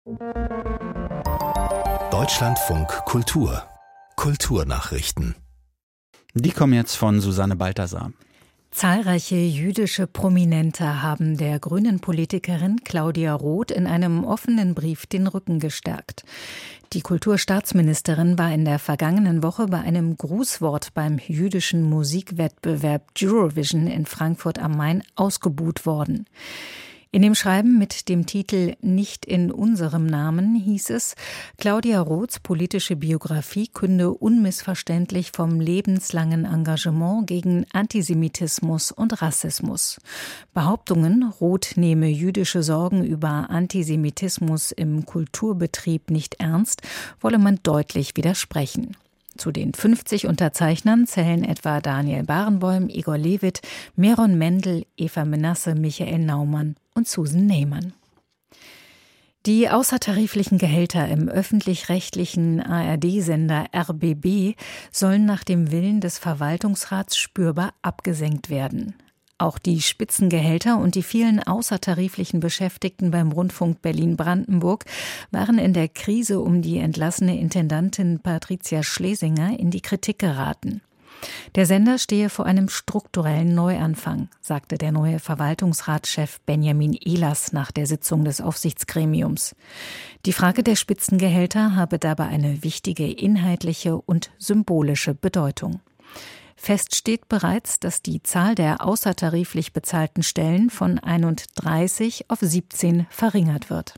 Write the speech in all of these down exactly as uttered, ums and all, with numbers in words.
Deutschlandfunk Kultur. Kulturnachrichten. Die kommen jetzt von Susanne Balthasar. Zahlreiche jüdische Prominente haben der Grünen-Politikerin Claudia Roth in einem offenen Brief den Rücken gestärkt. Die Kulturstaatsministerin war in der vergangenen Woche bei einem Grußwort beim jüdischen Musikwettbewerb Eurovision in Frankfurt am Main ausgebuht worden. In dem Schreiben mit dem Titel »Nicht in unserem Namen« hieß es, Claudia Roths politische Biografie künde unmissverständlich vom lebenslangen Engagement gegen Antisemitismus und Rassismus. Behauptungen, Roth nehme jüdische Sorgen über Antisemitismus im Kulturbetrieb nicht ernst, wolle man deutlich widersprechen. Zu den fünfzig Unterzeichnern zählen etwa Daniel Barenboim, Igor Levit, Meron Mendel, Eva Menasse, Michael Naumann und Susan Neyman. Die außertariflichen Gehälter im öffentlich-rechtlichen A R D-Sender R B B sollen nach dem Willen des Verwaltungsrats spürbar abgesenkt werden. Auch die Spitzengehälter und die vielen außertariflichen Beschäftigten beim Rundfunk Berlin-Brandenburg waren in der Krise um die entlassene Intendantin Patricia Schlesinger in die Kritik geraten. Der Sender stehe vor einem strukturellen Neuanfang, sagte der neue Verwaltungsratschef Benjamin Ehlers nach der Sitzung des Aufsichtsgremiums. Die Frage der Spitzengehälter habe dabei eine wichtige inhaltliche und symbolische Bedeutung. Fest steht bereits, dass die Zahl der außertariflich bezahlten Stellen von einunddreißig auf siebzehn verringert wird.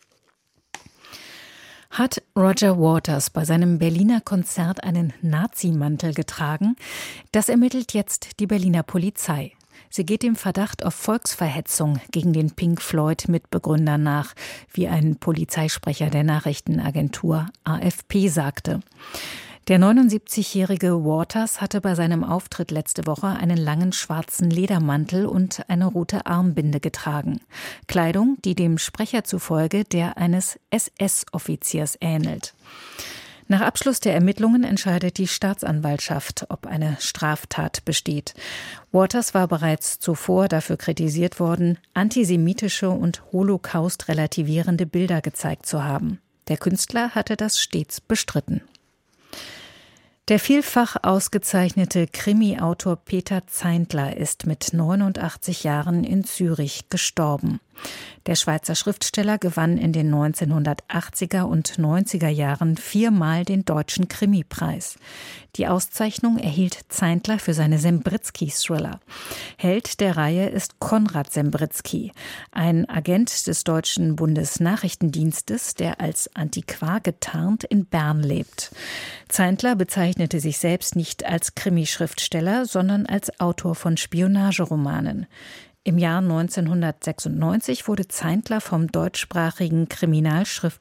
Hat Roger Waters bei seinem Berliner Konzert einen Nazimantel getragen? Das ermittelt jetzt die Berliner Polizei. Sie geht dem Verdacht auf Volksverhetzung gegen den Pink Floyd-Mitbegründer nach, wie ein Polizeisprecher der Nachrichtenagentur A F P sagte. Der neunundsiebzigjährige Waters hatte bei seinem Auftritt letzte Woche einen langen schwarzen Ledermantel und eine rote Armbinde getragen. Kleidung, die dem Sprecher zufolge der eines S S-Offiziers ähnelt. Nach Abschluss der Ermittlungen entscheidet die Staatsanwaltschaft, ob eine Straftat besteht. Waters war bereits zuvor dafür kritisiert worden, antisemitische und Holocaust-relativierende Bilder gezeigt zu haben. Der Künstler hatte das stets bestritten. Der vielfach ausgezeichnete Krimi-Autor Peter Zeintler ist mit neunundachtzig Jahren in Zürich gestorben. Der Schweizer Schriftsteller gewann in den neunzehnhundertachtziger und neunziger Jahren viermal den Deutschen Krimipreis. Die Auszeichnung erhielt Zeintler für seine Sembritzky-Thriller. Held der Reihe ist Konrad Sembritzky, ein Agent des deutschen Bundesnachrichtendienstes, der als Antiquar getarnt in Bern lebt. Zeintler bezeichnete sich selbst nicht als Krimischriftsteller, sondern als Autor von Spionageromanen. Im Jahr neunzehnhundertsechsundneunzig wurde Zeintler vom deutschsprachigen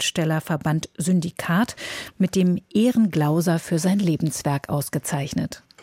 Kriminalschriftstellerverband Syndikat mit dem Ehrenglauser für sein Lebenswerk ausgezeichnet.